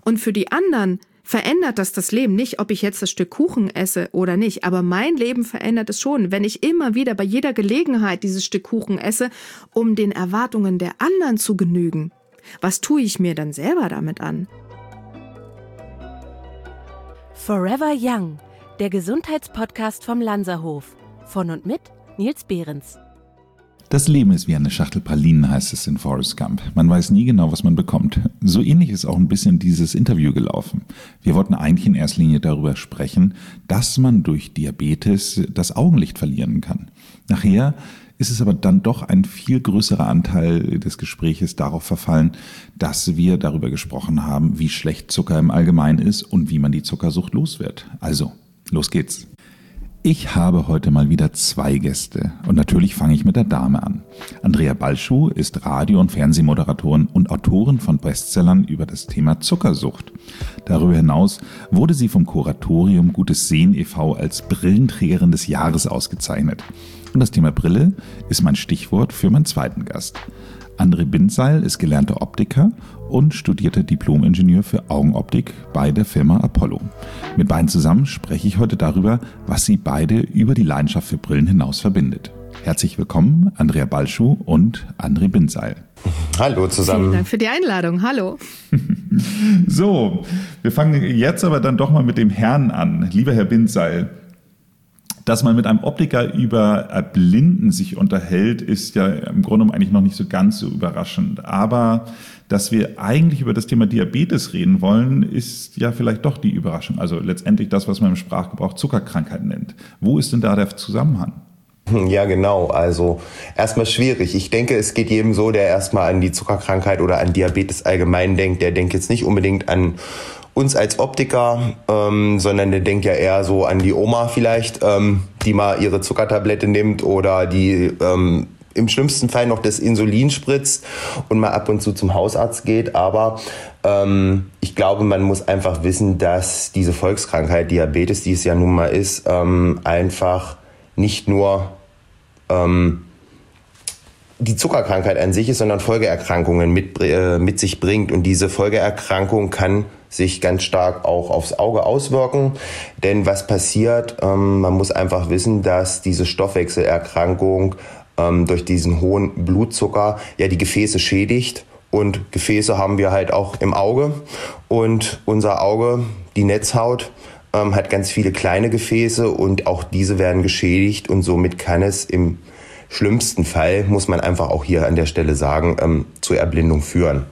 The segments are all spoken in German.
Und für die anderen verändert das Leben nicht, ob ich jetzt das Stück Kuchen esse oder nicht. Aber mein Leben verändert es schon, wenn ich immer wieder bei jeder Gelegenheit dieses Stück Kuchen esse, um den Erwartungen der anderen zu genügen. Was tue ich mir dann selber damit an? Forever Young, der Gesundheitspodcast vom Lanzerhof. Von und mit Nils Behrens. Das Leben ist wie eine Schachtel Pralinen, heißt es in Forrest Gump. Man weiß nie genau, was man bekommt. So ähnlich ist auch ein bisschen dieses Interview gelaufen. Wir wollten eigentlich in erster Linie darüber sprechen, dass man durch Diabetes das Augenlicht verlieren kann. Nachher ist es aber dann doch ein viel größerer Anteil des Gespräches darauf verfallen, dass wir darüber gesprochen haben, wie schlecht Zucker im Allgemeinen ist und wie man die Zuckersucht los wird. Also, los geht's. Ich habe heute mal wieder 2 Gäste und natürlich fange ich mit der Dame an. Andrea Balschuh ist Radio- und Fernsehmoderatorin und Autorin von Bestsellern über das Thema Zuckersucht. Darüber hinaus wurde sie vom Kuratorium Gutes Sehen e.V. als Brillenträgerin des Jahres ausgezeichnet. Und das Thema Brille ist mein Stichwort für meinen zweiten Gast. André Bindseil ist gelernter Optiker und studierte Diplom-Ingenieur für Augenoptik bei der Firma Apollo. Mit beiden zusammen spreche ich heute darüber, was sie beide über die Leidenschaft für Brillen hinaus verbindet. Herzlich willkommen, Andrea Balschuh und André Bindseil. Hallo zusammen. Vielen Dank für die Einladung. Hallo. So, wir fangen jetzt aber dann doch mal mit dem Herrn an. Lieber Herr Bindseil, dass man mit einem Optiker über Erblinden sich unterhält, ist ja im Grunde genommen eigentlich noch nicht so ganz so überraschend. Aber dass wir eigentlich über das Thema Diabetes reden wollen, ist ja vielleicht doch die Überraschung. Also letztendlich das, was man im Sprachgebrauch Zuckerkrankheit nennt. Wo ist denn da der Zusammenhang? Ja, genau. Also erstmal schwierig. Ich denke, es geht jedem so, der erstmal an die Zuckerkrankheit oder an Diabetes allgemein denkt. Der denkt jetzt nicht unbedingt an uns als Optiker, sondern der denkt ja eher so an die Oma vielleicht, die mal ihre Zuckertablette nimmt oder die im schlimmsten Fall noch das Insulin spritzt und mal ab und zu zum Hausarzt geht. Aber ich glaube, man muss einfach wissen, dass diese Volkskrankheit Diabetes, die es ja nun mal ist, einfach nicht nur die Zuckerkrankheit an sich ist, sondern Folgeerkrankungen mit sich bringt. Und diese Folgeerkrankung kann sich ganz stark auch aufs Auge auswirken. Denn was passiert, man muss einfach wissen, dass diese Stoffwechselerkrankung durch diesen hohen Blutzucker ja die Gefäße schädigt. Und Gefäße haben wir halt auch im Auge. Und unser Auge, die Netzhaut, hat ganz viele kleine Gefäße und auch diese werden geschädigt. Und somit kann es im schlimmsten Fall, muss man einfach auch hier an der Stelle sagen, zur Erblindung führen.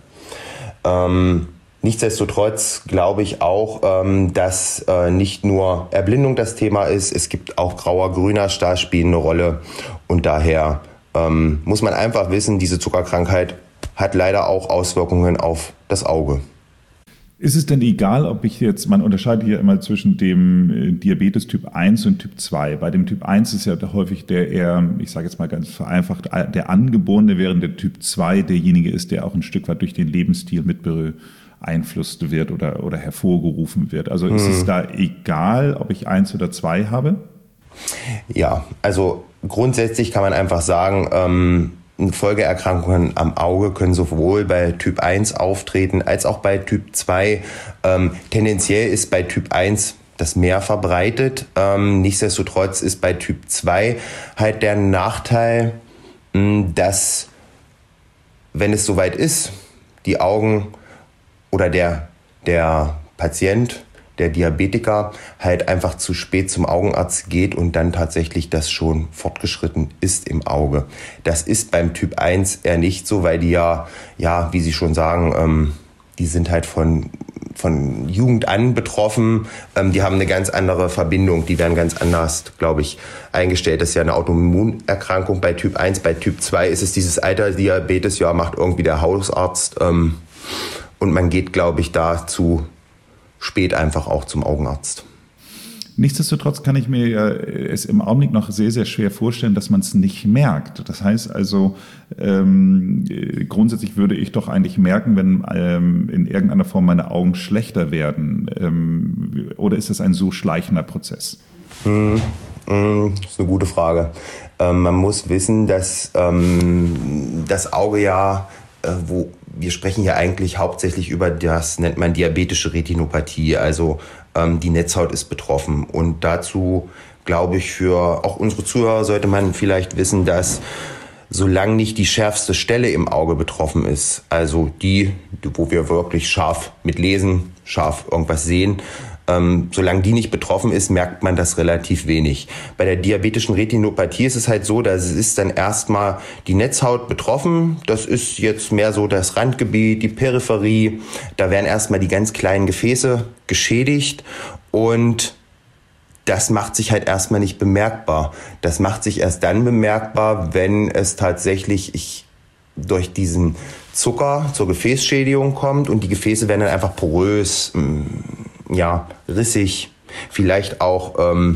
Nichtsdestotrotz glaube ich auch, dass nicht nur Erblindung das Thema ist, es gibt auch grauer, grüner Star spielen eine Rolle und daher muss man einfach wissen, diese Zuckerkrankheit hat leider auch Auswirkungen auf das Auge. Ist es denn egal, ob ich jetzt, man unterscheidet hier immer zwischen dem Diabetes Typ 1 und Typ 2. Bei dem Typ 1 ist ja häufig der eher, ich sage jetzt mal ganz vereinfacht, der Angeborene, während der Typ 2 derjenige ist, der auch ein Stück weit durch den Lebensstil mit beeinflusst wird oder hervorgerufen wird. Also ist es da egal, ob ich 1 oder 2 habe? Ja, also grundsätzlich kann man einfach sagen, Folgeerkrankungen am Auge können sowohl bei Typ 1 auftreten als auch bei Typ 2. Tendenziell ist bei Typ 1 das mehr verbreitet. Nichtsdestotrotz ist bei Typ 2 halt der Nachteil, dass, wenn es soweit ist, die Augen oder der Patient, der Diabetiker halt einfach zu spät zum Augenarzt geht und dann tatsächlich das schon fortgeschritten ist im Auge. Das ist beim Typ 1 eher nicht so, weil die ja, wie Sie schon sagen, die sind halt von Jugend an betroffen. Die haben eine ganz andere Verbindung, die werden ganz anders, glaube ich, eingestellt. Das ist ja eine Autoimmunerkrankung bei Typ 1. Bei Typ 2 ist es dieses Altersdiabetes, ja, macht irgendwie der Hausarzt und man geht, glaube ich, da spät einfach auch zum Augenarzt. Nichtsdestotrotz kann ich mir es im Augenblick noch sehr, sehr schwer vorstellen, dass man es nicht merkt. Das heißt also, grundsätzlich würde ich doch eigentlich merken, wenn in irgendeiner Form meine Augen schlechter werden. Oder ist das ein so schleichender Prozess? Das ist eine gute Frage. Man muss wissen, dass das Auge ja, wir sprechen hier eigentlich hauptsächlich über das, nennt man diabetische Retinopathie, also die Netzhaut ist betroffen. Und dazu, glaube ich, für auch unsere Zuhörer sollte man vielleicht wissen, dass solange nicht die schärfste Stelle im Auge betroffen ist, also die, wo wir wirklich scharf mitlesen, scharf irgendwas sehen, solange die nicht betroffen ist, merkt man das relativ wenig. Bei der diabetischen Retinopathie ist es halt so, dass es ist dann erstmal die Netzhaut betroffen. Das ist jetzt mehr so das Randgebiet, die Peripherie. Da werden erstmal die ganz kleinen Gefäße geschädigt und das macht sich halt erstmal nicht bemerkbar. Das macht sich erst dann bemerkbar, wenn es tatsächlich durch diesen Zucker zur Gefäßschädigung kommt und die Gefäße werden dann einfach porös, rissig, vielleicht auch,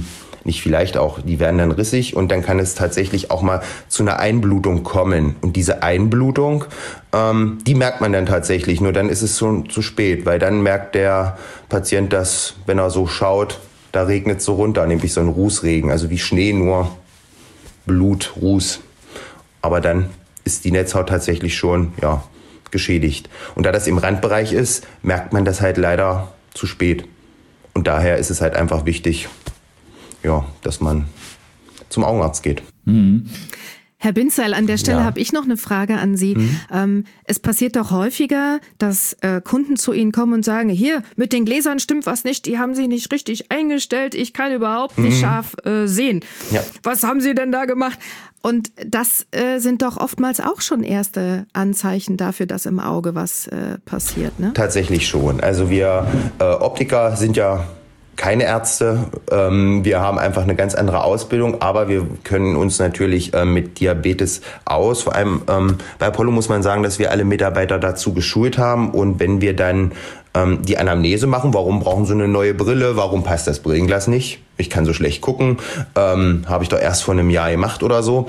die werden dann rissig und dann kann es tatsächlich auch mal zu einer Einblutung kommen. Und diese Einblutung, die merkt man dann tatsächlich, nur dann ist es schon zu spät, weil dann merkt der Patient, dass, wenn er so schaut, da regnet es so runter, nämlich so ein Rußregen, also wie Schnee, nur Blut, Ruß. Aber dann ist die Netzhaut tatsächlich schon, geschädigt. Und da das im Randbereich ist, merkt man das halt leider zu spät. Und daher ist es halt einfach wichtig, dass man zum Augenarzt geht. Mhm. Herr Binzerl, an der Stelle habe ich noch eine Frage an Sie. Es passiert doch häufiger, dass Kunden zu Ihnen kommen und sagen, hier, mit den Gläsern stimmt was nicht, die haben Sie nicht richtig eingestellt, ich kann überhaupt nicht scharf sehen. Ja. Was haben Sie denn da gemacht? Und das sind doch oftmals auch schon erste Anzeichen dafür, dass im Auge was passiert, ne? Tatsächlich schon. Also wir Optiker sind ja keine Ärzte. Wir haben einfach eine ganz andere Ausbildung, aber wir können uns natürlich mit Diabetes aus. Vor allem bei Apollo muss man sagen, dass wir alle Mitarbeiter dazu geschult haben. Und wenn wir dann die Anamnese machen, warum brauchen Sie eine neue Brille, warum passt das Brillenglas nicht? Ich kann so schlecht gucken, habe ich doch erst vor einem Jahr gemacht oder so.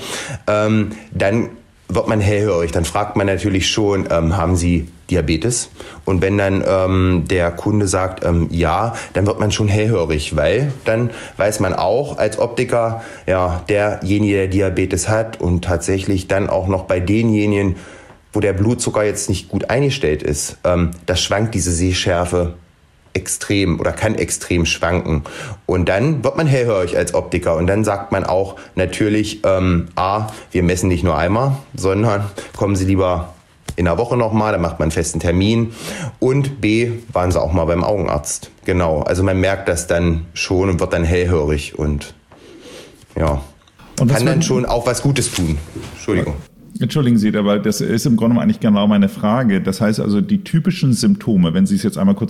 Dann wird man hellhörig. Dann fragt man natürlich schon, haben Sie Diabetes? Und wenn dann der Kunde sagt, ja, dann wird man schon hellhörig, weil dann weiß man auch als Optiker, derjenige, der Diabetes hat und tatsächlich dann auch noch bei denjenigen, wo der Blutzucker jetzt nicht gut eingestellt ist, da schwankt diese Sehschärfe extrem oder kann extrem schwanken. Und dann wird man hellhörig als Optiker. Und dann sagt man auch natürlich, wir messen nicht nur einmal, sondern kommen Sie lieber in einer Woche nochmal, dann macht man einen festen Termin. Und B, waren Sie auch mal beim Augenarzt. Genau, also man merkt das dann schon und wird dann hellhörig und und kann dann schon auch was Gutes tun. Entschuldigen Sie, aber das ist im Grunde genommen eigentlich genau meine Frage. Das heißt also, die typischen Symptome, wenn Sie es jetzt einmal kurz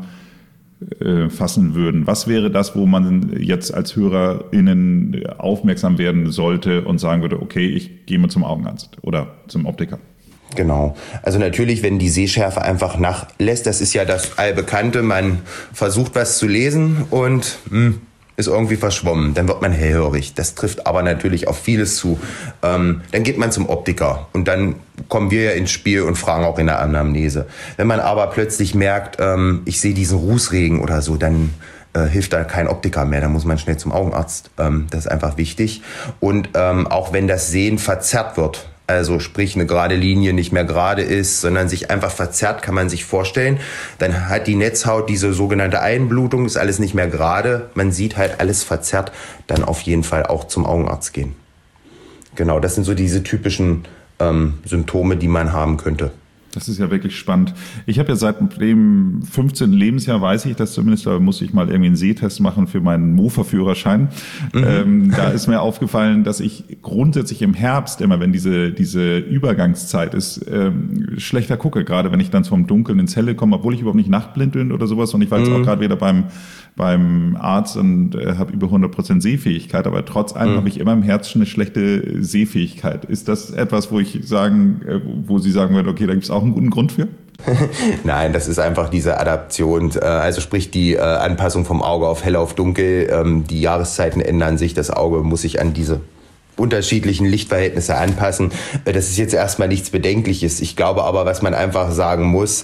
zusammenfassen würden, was wäre das, wo man jetzt als HörerInnen aufmerksam werden sollte und sagen würde, okay, ich gehe mal zum Augenarzt oder zum Optiker? Genau. Also natürlich, wenn die Sehschärfe einfach nachlässt, das ist ja das Allbekannte, man versucht was zu lesen und ist irgendwie verschwommen, dann wird man hellhörig. Das trifft aber natürlich auf vieles zu. Dann geht man zum Optiker und dann kommen wir ja ins Spiel und fragen auch in der Anamnese. Wenn man aber plötzlich merkt, ich sehe diesen Rußregen oder so, dann hilft da kein Optiker mehr, dann muss man schnell zum Augenarzt. Das ist einfach wichtig. Und auch wenn das Sehen verzerrt wird, also sprich eine gerade Linie nicht mehr gerade ist, sondern sich einfach verzerrt, kann man sich vorstellen. Dann hat die Netzhaut diese sogenannte Einblutung, ist alles nicht mehr gerade. Man sieht halt alles verzerrt, dann auf jeden Fall auch zum Augenarzt gehen. Genau, das sind so diese typischen Symptome, die man haben könnte. Das ist ja wirklich spannend. Ich habe ja seit dem 15. Lebensjahr, weiß ich das zumindest, da muss ich mal irgendwie einen Sehtest machen für meinen Mofa-Führerschein. Da ist mir aufgefallen, dass ich grundsätzlich im Herbst immer, wenn diese Übergangszeit ist, schlechter gucke. Gerade wenn ich dann vom Dunkeln ins Helle komme, obwohl ich überhaupt nicht nachtblind bin oder sowas. Und ich war jetzt auch gerade wieder beim Arzt und habe über 100% Sehfähigkeit, aber trotz allem habe ich immer im Herbst schon eine schlechte Sehfähigkeit. Ist das etwas, wo Sie sagen würden, okay, da gibt es auch einen guten Grund für? Nein, das ist einfach diese Adaption, also sprich die Anpassung vom Auge auf hell auf dunkel. Die Jahreszeiten ändern sich, das Auge muss sich an diese unterschiedlichen Lichtverhältnisse anpassen. Das ist jetzt erstmal nichts Bedenkliches. Ich glaube aber, was man einfach sagen muss,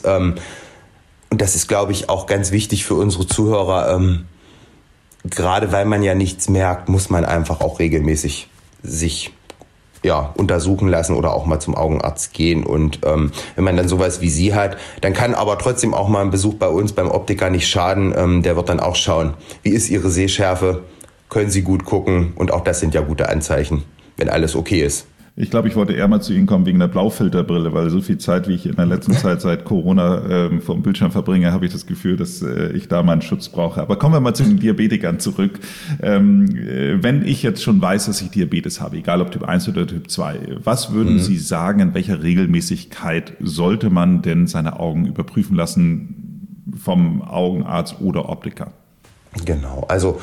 und das ist, glaube ich, auch ganz wichtig für unsere Zuhörer, gerade weil man ja nichts merkt, muss man einfach auch regelmäßig sich untersuchen lassen oder auch mal zum Augenarzt gehen. Und wenn man dann sowas wie Sie hat, dann kann aber trotzdem auch mal ein Besuch bei uns beim Optiker nicht schaden. Der wird dann auch schauen, wie ist Ihre Sehschärfe, können Sie gut gucken, und auch das sind ja gute Anzeichen, wenn alles okay ist. Ich glaube, ich wollte eher mal zu Ihnen kommen wegen der Blaufilterbrille, weil so viel Zeit, wie ich in der letzten Zeit seit Corona vor dem Bildschirm verbringe, habe ich das Gefühl, dass ich da mal einen Schutz brauche. Aber kommen wir mal zu den Diabetikern zurück. Wenn ich jetzt schon weiß, dass ich Diabetes habe, egal ob Typ 1 oder Typ 2, was würden Sie sagen, in welcher Regelmäßigkeit sollte man denn seine Augen überprüfen lassen vom Augenarzt oder Optiker? Genau, also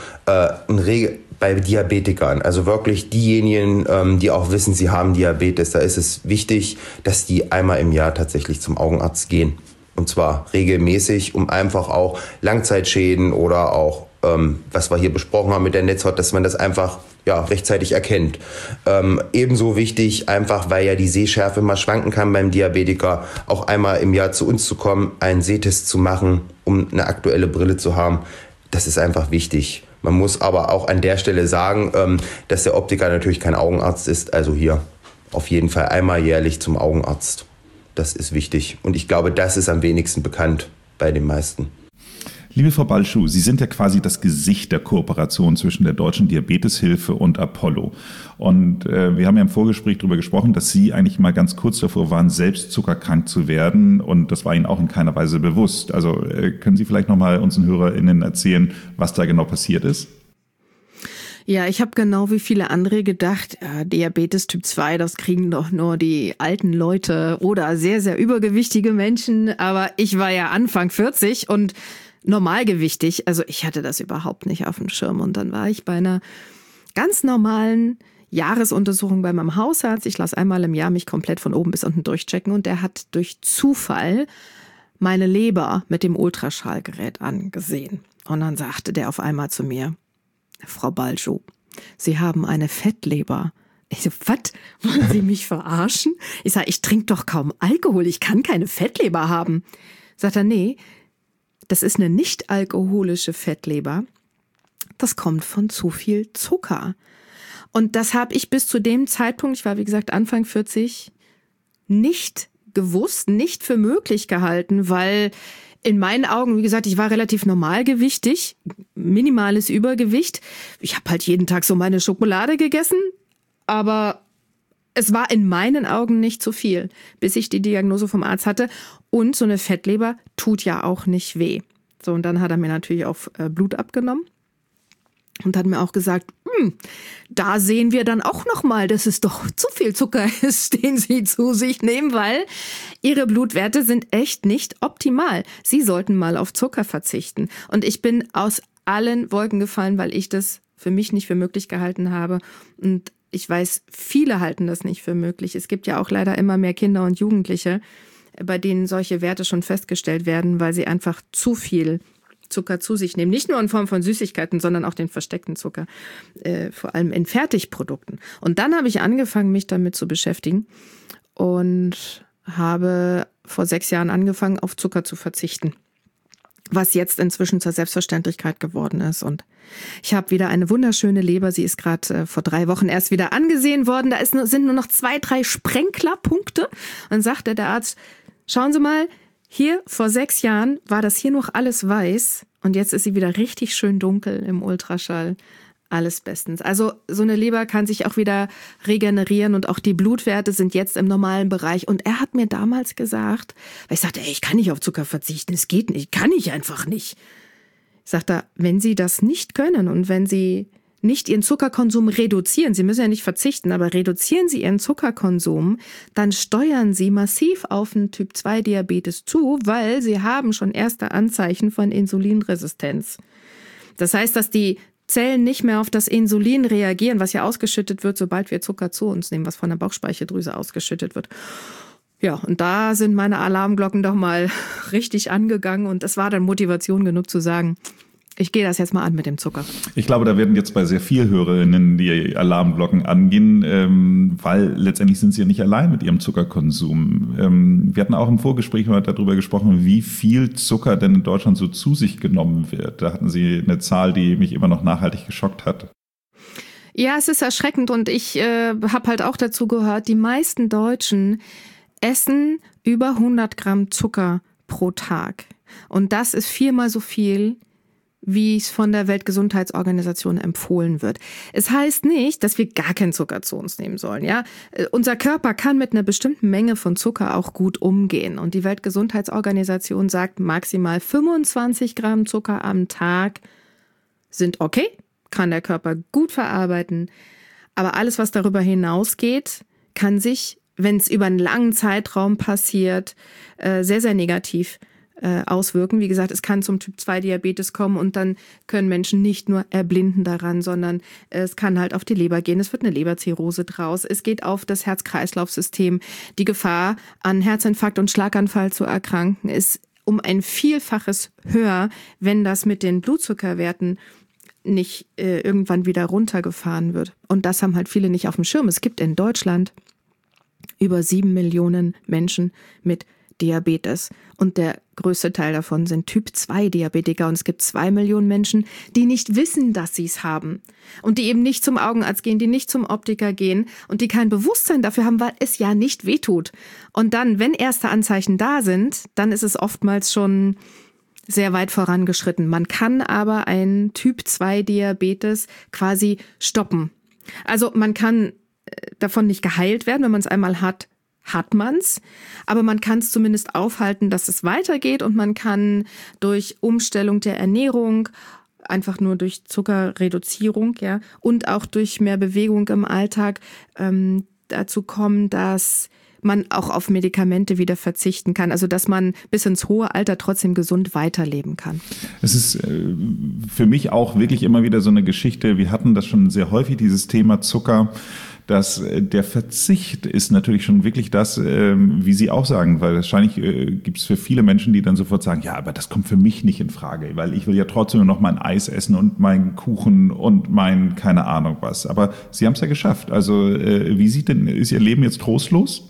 bei Diabetikern, also wirklich diejenigen, die auch wissen, sie haben Diabetes, da ist es wichtig, dass die einmal im Jahr tatsächlich zum Augenarzt gehen. Und zwar regelmäßig, um einfach auch Langzeitschäden oder auch, was wir hier besprochen haben mit der Netzhaut, dass man das einfach rechtzeitig erkennt. Ebenso wichtig, einfach weil ja die Sehschärfe mal schwanken kann beim Diabetiker, auch einmal im Jahr zu uns zu kommen, einen Sehtest zu machen, um eine aktuelle Brille zu haben. Das ist einfach wichtig. Man muss aber auch an der Stelle sagen, dass der Optiker natürlich kein Augenarzt ist. Also hier auf jeden Fall einmal jährlich zum Augenarzt. Das ist wichtig. Und ich glaube, das ist am wenigsten bekannt bei den meisten. Liebe Frau Balschuh, Sie sind ja quasi das Gesicht der Kooperation zwischen der Deutschen Diabeteshilfe und Apollo. Und wir haben ja im Vorgespräch darüber gesprochen, dass Sie eigentlich mal ganz kurz davor waren, selbst zuckerkrank zu werden. Und das war Ihnen auch in keiner Weise bewusst. Also können Sie vielleicht nochmal unseren HörerInnen erzählen, was da genau passiert ist? Ja, ich habe genau wie viele andere gedacht, Diabetes Typ 2, das kriegen doch nur die alten Leute oder sehr, sehr übergewichtige Menschen. Aber ich war ja Anfang 40 und normalgewichtig, also ich hatte das überhaupt nicht auf dem Schirm. Und dann war ich bei einer ganz normalen Jahresuntersuchung bei meinem Hausarzt. Ich lasse einmal im Jahr mich komplett von oben bis unten durchchecken und der hat durch Zufall meine Leber mit dem Ultraschallgerät angesehen. Und dann sagte der auf einmal zu mir: Frau Balschuh, Sie haben eine Fettleber. Ich so, was? Wollen Sie mich verarschen? Ich sage, ich trinke doch kaum Alkohol, ich kann keine Fettleber haben. Sagt er, nee, das ist eine nicht-alkoholische Fettleber. Das kommt von zu viel Zucker. Und das habe ich bis zu dem Zeitpunkt, ich war wie gesagt Anfang 40, nicht gewusst, nicht für möglich gehalten, weil in meinen Augen, wie gesagt, ich war relativ normalgewichtig, minimales Übergewicht. Ich habe halt jeden Tag so meine Schokolade gegessen, aber es war in meinen Augen nicht zu viel, bis ich die Diagnose vom Arzt hatte. Und so eine Fettleber tut ja auch nicht weh. So, und dann hat er mir natürlich auch Blut abgenommen und hat mir auch gesagt, da sehen wir dann auch nochmal, dass es doch zu viel Zucker ist, den Sie zu sich nehmen, weil Ihre Blutwerte sind echt nicht optimal. Sie sollten mal auf Zucker verzichten. Und ich bin aus allen Wolken gefallen, weil ich das für mich nicht für möglich gehalten habe. Und ich weiß, viele halten das nicht für möglich. Es gibt ja auch leider immer mehr Kinder und Jugendliche, bei denen solche Werte schon festgestellt werden, weil sie einfach zu viel Zucker zu sich nehmen. Nicht nur in Form von Süßigkeiten, sondern auch den versteckten Zucker, vor allem in Fertigprodukten. Und dann habe ich angefangen, mich damit zu beschäftigen und habe vor 6 Jahren angefangen, auf Zucker zu verzichten, was jetzt inzwischen zur Selbstverständlichkeit geworden ist. Und ich habe wieder eine wunderschöne Leber. Sie ist gerade vor 3 Wochen erst wieder angesehen worden. Da sind nur noch 2, 3 Sprenklerpunkte. Und sagte der Arzt, schauen Sie mal, hier vor 6 Jahren war das hier noch alles weiß und jetzt ist sie wieder richtig schön dunkel im Ultraschall. Alles bestens. Also so eine Leber kann sich auch wieder regenerieren und auch die Blutwerte sind jetzt im normalen Bereich. Und er hat mir damals gesagt, weil ich sagte, ich kann nicht auf Zucker verzichten, es geht nicht, kann ich einfach nicht. Ich sagte, wenn Sie das nicht können und wenn Sie nicht Ihren Zuckerkonsum reduzieren, Sie müssen ja nicht verzichten, aber reduzieren Sie Ihren Zuckerkonsum, dann steuern Sie massiv auf einen Typ-2-Diabetes zu, weil Sie haben schon erste Anzeichen von Insulinresistenz. Das heißt, dass die Zellen nicht mehr auf das Insulin reagieren, was ja ausgeschüttet wird, sobald wir Zucker zu uns nehmen, was von der Bauchspeicheldrüse ausgeschüttet wird. Ja, und da sind meine Alarmglocken doch mal richtig angegangen und das war dann Motivation genug zu sagen, ich gehe das jetzt mal an mit dem Zucker. Ich glaube, da werden jetzt bei sehr vielen Hörerinnen die Alarmglocken angehen, weil letztendlich sind sie ja nicht allein mit ihrem Zuckerkonsum. Wir hatten auch im Vorgespräch mal darüber gesprochen, wie viel Zucker denn in Deutschland so zu sich genommen wird. Da hatten Sie eine Zahl, die mich immer noch nachhaltig geschockt hat. Ja, es ist erschreckend und ich habe halt auch dazu gehört, die meisten Deutschen essen über 100 Gramm Zucker pro Tag. Und das ist 4-mal so viel, wie es von der Weltgesundheitsorganisation empfohlen wird. Es heißt nicht, dass wir gar keinen Zucker zu uns nehmen sollen. Ja, unser Körper kann mit einer bestimmten Menge von Zucker auch gut umgehen. Und die Weltgesundheitsorganisation sagt, maximal 25 Gramm Zucker am Tag sind okay, kann der Körper gut verarbeiten. Aber alles, was darüber hinausgeht, kann sich, wenn es über einen langen Zeitraum passiert, sehr, sehr negativ auswirken. Wie gesagt, es kann zum Typ-2-Diabetes kommen und dann können Menschen nicht nur erblinden daran, sondern es kann halt auf die Leber gehen. Es wird eine Leberzirrhose draus. Es geht auf das Herz-Kreislauf-System. Die Gefahr, an Herzinfarkt und Schlaganfall zu erkranken, ist um ein Vielfaches höher, wenn das mit den Blutzuckerwerten nicht irgendwann wieder runtergefahren wird. Und das haben halt viele nicht auf dem Schirm. Es gibt in Deutschland über 7 Millionen Menschen mit Diabetes. Und der größte Teil davon sind Typ-2-Diabetiker. Und es gibt 2 Millionen Menschen, die nicht wissen, dass sie es haben. Und die eben nicht zum Augenarzt gehen, die nicht zum Optiker gehen und die kein Bewusstsein dafür haben, weil es ja nicht wehtut. Und dann, wenn erste Anzeichen da sind, dann ist es oftmals schon sehr weit vorangeschritten. Man kann aber einen Typ-2-Diabetes quasi stoppen. Also man kann davon nicht geheilt werden, wenn man es einmal hat, hat man's, aber man kann es zumindest aufhalten, dass es weitergeht und man kann durch Umstellung der Ernährung, einfach nur durch Zuckerreduzierung, ja, und auch durch mehr Bewegung im Alltag dazu kommen, dass man auch auf Medikamente wieder verzichten kann, also dass man bis ins hohe Alter trotzdem gesund weiterleben kann. Es ist für mich auch wirklich immer wieder so eine Geschichte, wir hatten das schon sehr häufig, dieses Thema Zucker, dass der Verzicht ist natürlich schon wirklich das, wie Sie auch sagen, weil wahrscheinlich gibt es für viele Menschen, die dann sofort sagen, ja, aber das kommt für mich nicht in Frage, weil ich will ja trotzdem noch mein Eis essen und meinen Kuchen und mein keine Ahnung was. Aber Sie haben es ja geschafft. Also wie ist Ihr Leben jetzt trostlos?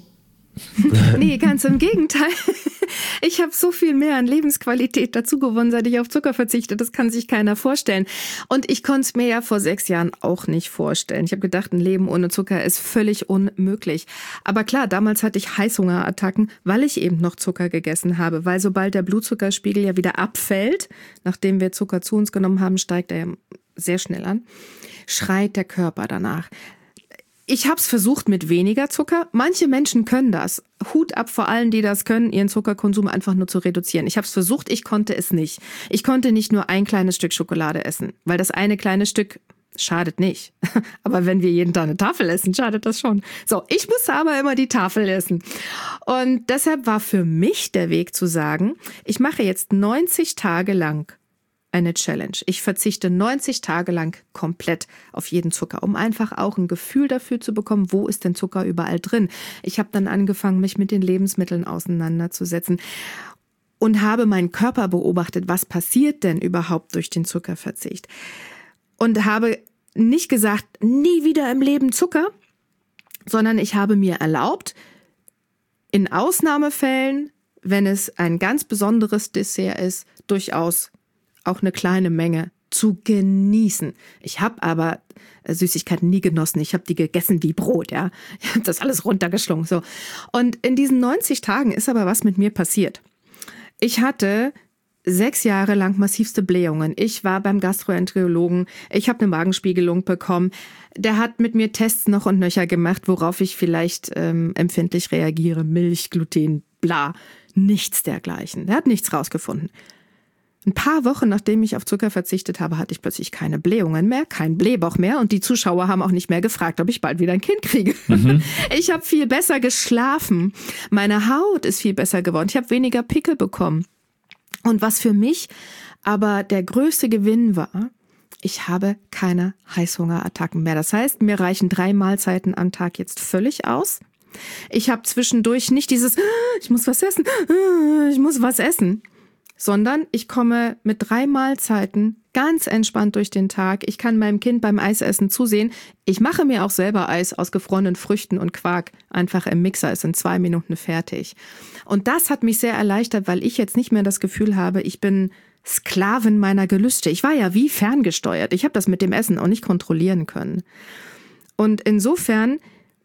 Nee, ganz im Gegenteil. Ich habe so viel mehr an Lebensqualität dazu gewonnen, seit ich auf Zucker verzichte. Das kann sich keiner vorstellen. Und ich konnte es mir ja vor 6 Jahren auch nicht vorstellen. Ich habe gedacht, ein Leben ohne Zucker ist völlig unmöglich. Aber klar, damals hatte ich Heißhungerattacken, weil ich eben noch Zucker gegessen habe. Weil sobald der Blutzuckerspiegel ja wieder abfällt, nachdem wir Zucker zu uns genommen haben, steigt er ja sehr schnell an, schreit der Körper danach. Ich habe es versucht mit weniger Zucker. Manche Menschen können das. Hut ab vor allen, die das können, ihren Zuckerkonsum einfach nur zu reduzieren. Ich habe es versucht, ich konnte es nicht. Ich konnte nicht nur ein kleines Stück Schokolade essen, weil das eine kleine Stück schadet nicht. Aber wenn wir jeden Tag eine Tafel essen, schadet das schon. So, ich musste aber immer die Tafel essen. Und deshalb war für mich der Weg zu sagen, ich mache jetzt 90 Tage lang eine Challenge. Ich verzichte 90 Tage lang komplett auf jeden Zucker, um einfach auch ein Gefühl dafür zu bekommen, wo ist denn Zucker überall drin. Ich habe dann angefangen, mich mit den Lebensmitteln auseinanderzusetzen und habe meinen Körper beobachtet, was passiert denn überhaupt durch den Zuckerverzicht. Und habe nicht gesagt, nie wieder im Leben Zucker, sondern ich habe mir erlaubt, in Ausnahmefällen, wenn es ein ganz besonderes Dessert ist, durchaus auch eine kleine Menge zu genießen. Ich habe aber Süßigkeiten nie genossen. Ich habe die gegessen wie Brot, ja. Ich habe das alles runtergeschlungen, so. Und in diesen 90 Tagen ist aber was mit mir passiert. Ich hatte 6 Jahre lang massivste Blähungen. Ich war beim Gastroenterologen. Ich habe eine Magenspiegelung bekommen. Der hat mit mir Tests noch und nöcher gemacht, worauf ich vielleicht empfindlich reagiere. Milch, Gluten, bla. Nichts dergleichen. Der hat nichts rausgefunden. Ein paar Wochen, nachdem ich auf Zucker verzichtet habe, hatte ich plötzlich keine Blähungen mehr, keinen Blähbauch mehr und die Zuschauer haben auch nicht mehr gefragt, ob ich bald wieder ein Kind kriege. Mhm. Ich habe viel besser geschlafen. Meine Haut ist viel besser geworden. Ich habe weniger Pickel bekommen. Und was für mich aber der größte Gewinn war, ich habe keine Heißhungerattacken mehr. Das heißt, mir reichen 3 Mahlzeiten am Tag jetzt völlig aus. Ich habe zwischendurch nicht dieses, ich muss was essen, sondern ich komme mit 3 Mahlzeiten ganz entspannt durch den Tag. Ich kann meinem Kind beim Eisessen zusehen. Ich mache mir auch selber Eis aus gefrorenen Früchten und Quark. Einfach im Mixer, ist in 2 Minuten fertig. Und das hat mich sehr erleichtert, weil ich jetzt nicht mehr das Gefühl habe, ich bin Sklavin meiner Gelüste. Ich war ja wie ferngesteuert. Ich habe das mit dem Essen auch nicht kontrollieren können. Und insofern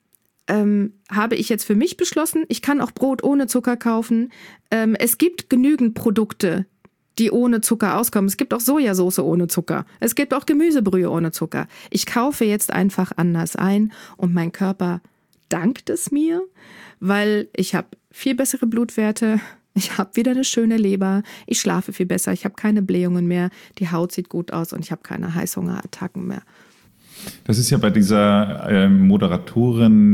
habe ich jetzt für mich beschlossen, ich kann auch Brot ohne Zucker kaufen. Es gibt genügend Produkte, die ohne Zucker auskommen. Es gibt auch Sojasauce ohne Zucker. Es gibt auch Gemüsebrühe ohne Zucker. Ich kaufe jetzt einfach anders ein und mein Körper dankt es mir, weil ich habe viel bessere Blutwerte, ich habe wieder eine schöne Leber, ich schlafe viel besser, ich habe keine Blähungen mehr, die Haut sieht gut aus und ich habe keine Heißhungerattacken mehr. Das ist ja bei dieser Moderatorin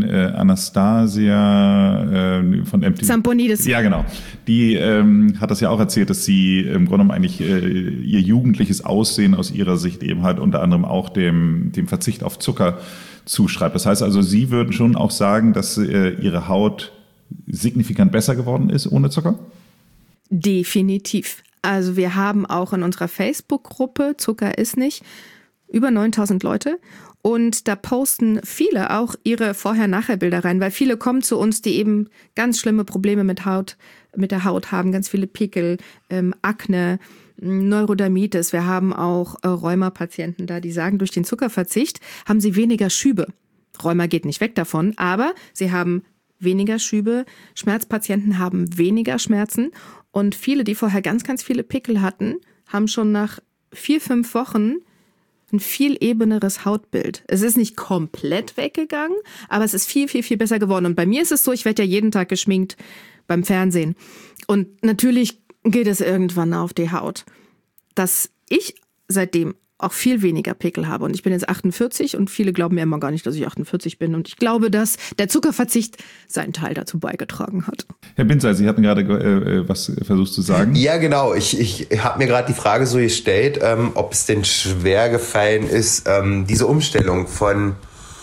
Anastasia von MTV. Zamponides. Ja, genau. Die hat das ja auch erzählt, dass sie im Grunde genommen eigentlich ihr jugendliches Aussehen aus ihrer Sicht eben halt unter anderem auch dem Verzicht auf Zucker zuschreibt. Das heißt also, Sie würden schon auch sagen, dass Ihre Haut signifikant besser geworden ist ohne Zucker? Definitiv. Also wir haben auch in unserer Facebook-Gruppe Zucker ist nicht über 9000 Leute und da posten viele auch ihre Vorher-Nachher-Bilder rein, weil viele kommen zu uns, die eben ganz schlimme Probleme mit der Haut haben, ganz viele Pickel, Akne, Neurodermitis. Wir haben auch Rheuma-Patienten da, die sagen, durch den Zuckerverzicht haben sie weniger Schübe. Rheuma geht nicht weg davon, aber sie haben weniger Schübe. Schmerzpatienten haben weniger Schmerzen und viele, die vorher ganz, ganz viele Pickel hatten, haben schon nach 4-5 Wochen ein viel ebeneres Hautbild. Es ist nicht komplett weggegangen, aber es ist viel, viel, viel besser geworden. Und bei mir ist es so, ich werde ja jeden Tag geschminkt beim Fernsehen. Und natürlich geht es irgendwann auf die Haut, dass ich seitdem auch viel weniger Pickel habe. Und ich bin jetzt 48 und viele glauben mir immer gar nicht, dass ich 48 bin. Und ich glaube, dass der Zuckerverzicht seinen Teil dazu beigetragen hat. Herr Binzer, Sie hatten gerade was versucht zu sagen. Ja, genau. Ich habe mir gerade die Frage so gestellt, ob es denn schwer gefallen ist, diese Umstellung von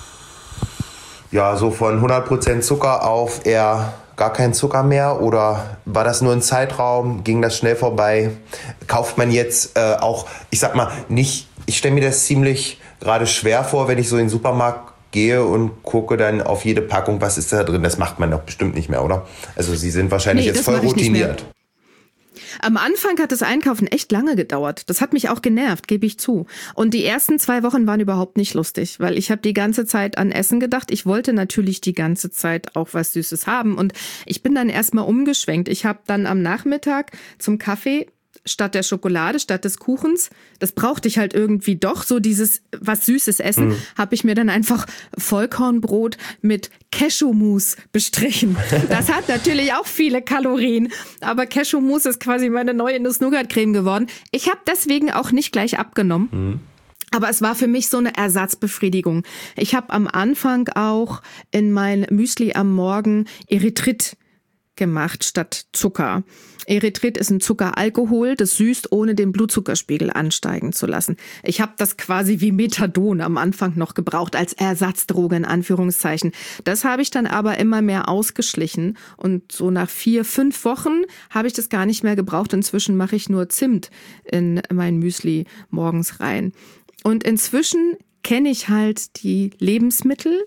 100% Zucker auf eher gar kein Zucker mehr, oder war das nur ein Zeitraum? Ging das schnell vorbei? Kauft man jetzt auch, ich sag mal, nicht, ich stelle mir das ziemlich gerade schwer vor, wenn ich so in den Supermarkt gehe und gucke dann auf jede Packung, was ist da drin. Das macht man doch bestimmt nicht mehr, oder? Also Sie sind wahrscheinlich jetzt voll routiniert. Am Anfang hat das Einkaufen echt lange gedauert. Das hat mich auch genervt, gebe ich zu. Und die ersten 2 Wochen waren überhaupt nicht lustig, weil ich habe die ganze Zeit an Essen gedacht. Ich wollte natürlich die ganze Zeit auch was Süßes haben. Und ich bin dann erstmal umgeschwenkt. Ich habe dann am Nachmittag zum Kaffee statt der Schokolade, statt des Kuchens, das brauchte ich halt irgendwie doch, so dieses was Süßes essen, habe ich mir dann einfach Vollkornbrot mit Cashewmus bestrichen. Das hat natürlich auch viele Kalorien, aber Cashewmus ist quasi meine neue Nuss-Nougat-Creme geworden. Ich habe deswegen auch nicht gleich abgenommen. Aber es war für mich so eine Ersatzbefriedigung. Ich habe am Anfang auch in mein Müsli am Morgen Erythrit gemacht statt Zucker. Erythrit ist ein Zuckeralkohol, das süßt, ohne den Blutzuckerspiegel ansteigen zu lassen. Ich habe das quasi wie Methadon am Anfang noch gebraucht, als Ersatzdroge in Anführungszeichen. Das habe ich dann aber immer mehr ausgeschlichen und so nach 4-5 Wochen habe ich das gar nicht mehr gebraucht. Inzwischen mache ich nur Zimt in mein Müsli morgens rein. Und inzwischen kenne ich halt die Lebensmittel,